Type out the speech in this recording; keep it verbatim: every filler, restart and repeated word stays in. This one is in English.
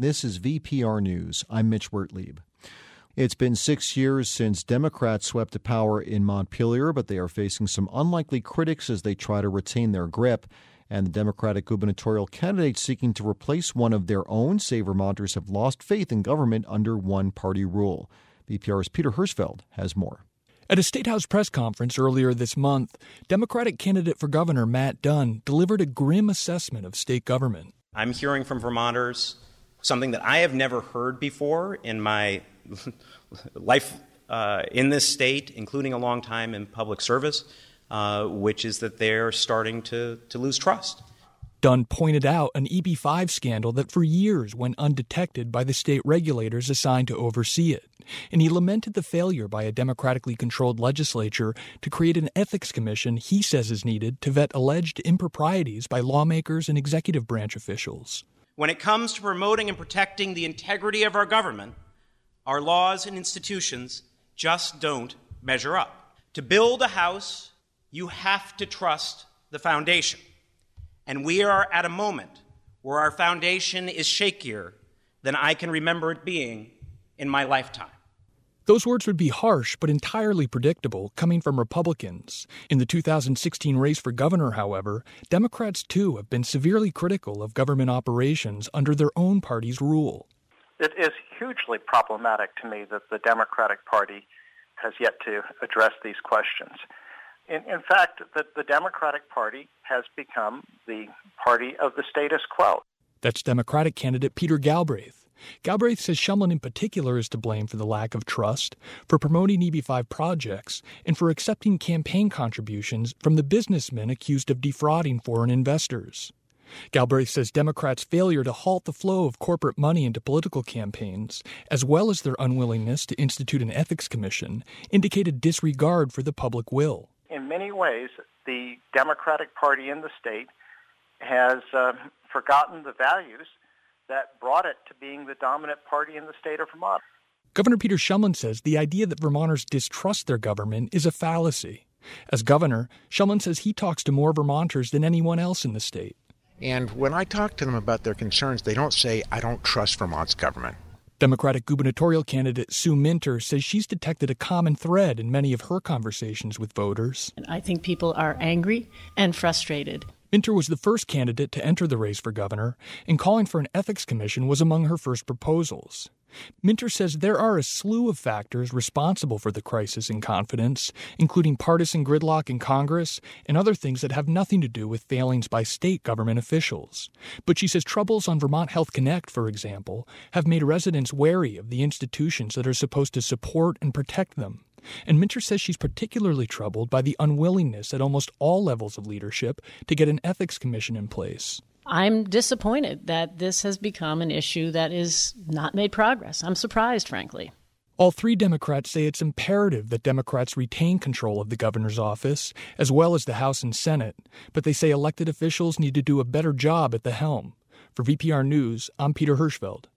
This is V P R News. I'm Mitch Wertlieb. It's been six years since Democrats swept to power in Montpelier, but they are facing some unlikely critics as they try to retain their grip. And the Democratic gubernatorial candidates seeking to replace one of their own say Vermonters have lost faith in government under one-party rule. V P R's Peter Hirschfeld has more. At a State House press conference earlier this month, Democratic candidate for governor Matt Dunn delivered a grim assessment of state government. I'm hearing from Vermonters something that I have never heard before in my life uh, in this state, including a long time in public service, uh, which is that they're starting to, to lose trust. Dunn pointed out an E B five scandal that for years went undetected by the state regulators assigned to oversee it, and he lamented the failure by a democratically controlled legislature to create an ethics commission he says is needed to vet alleged improprieties by lawmakers and executive branch officials. When it comes to promoting and protecting the integrity of our government, our laws and institutions just don't measure up. To build a house, you have to trust the foundation. And we are at a moment where our foundation is shakier than I can remember it being in my lifetime. Those words would be harsh but entirely predictable coming from Republicans. In the two thousand sixteen race for governor, however, Democrats too have been severely critical of government operations under their own party's rule. It is hugely problematic to me that the Democratic Party has yet to address these questions. In, in fact, the, the Democratic Party has become the party of the status quo. That's Democratic candidate Peter Galbraith. Galbraith says Shumlin in particular is to blame for the lack of trust, for promoting E B five projects, and for accepting campaign contributions from the businessmen accused of defrauding foreign investors. Galbraith says Democrats' failure to halt the flow of corporate money into political campaigns, as well as their unwillingness to institute an ethics commission, indicate a disregard for the public will. In many ways, the Democratic Party in the state has uh, forgotten the values that brought it to being the dominant party in the state of Vermont. Governor Peter Shumlin says the idea that Vermonters distrust their government is a fallacy. As governor, Shumlin says he talks to more Vermonters than anyone else in the state. And when I talk to them about their concerns, they don't say, I don't trust Vermont's government. Democratic gubernatorial candidate Sue Minter says she's detected a common thread in many of her conversations with voters. I think people are angry and frustrated. Minter was the first candidate to enter the race for governor, and calling for an ethics commission was among her first proposals. Minter says there are a slew of factors responsible for the crisis in confidence, including partisan gridlock in Congress and other things that have nothing to do with failings by state government officials. But she says troubles on Vermont Health Connect, for example, have made residents wary of the institutions that are supposed to support and protect them. And Minter says she's particularly troubled by the unwillingness at almost all levels of leadership to get an ethics commission in place. I'm disappointed that this has become an issue that is not made progress. I'm surprised, frankly. All three Democrats say it's imperative that Democrats retain control of the governor's office, as well as the House and Senate. But they say elected officials need to do a better job at the helm. For V P R News, I'm Peter Hirschfeld.